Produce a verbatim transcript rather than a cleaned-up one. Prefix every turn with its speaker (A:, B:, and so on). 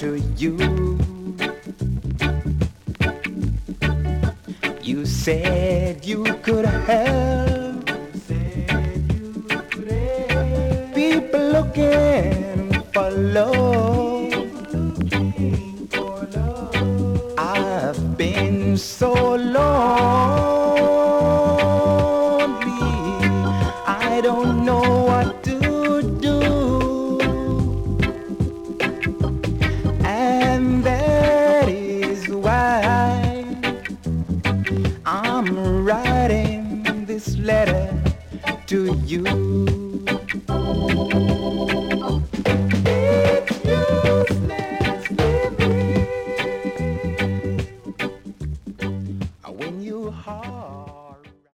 A: to you. You said you could help people looking for love. I've been so lonely, I don't know what to do. And that is why I'm writing this letter to you.